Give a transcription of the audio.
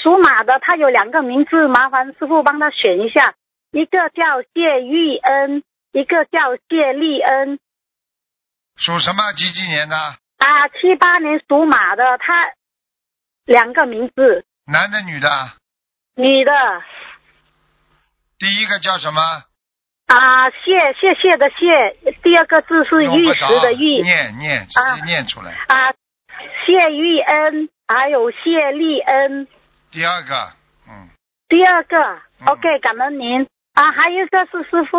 属马的，他有2个名字，麻烦师傅帮他选一下，一个叫谢玉恩，一个叫谢丽恩。 属什么？几年的 ？78年属马的，他2个名字。 男的女的？ 女的。 第一个叫什么？ 谢的谢，第2个字是玉石的玉。 念直接念出来。 谢玉恩，还有谢丽恩。 第二个。 第2个，OK， 感恩您。还有一个是师傅。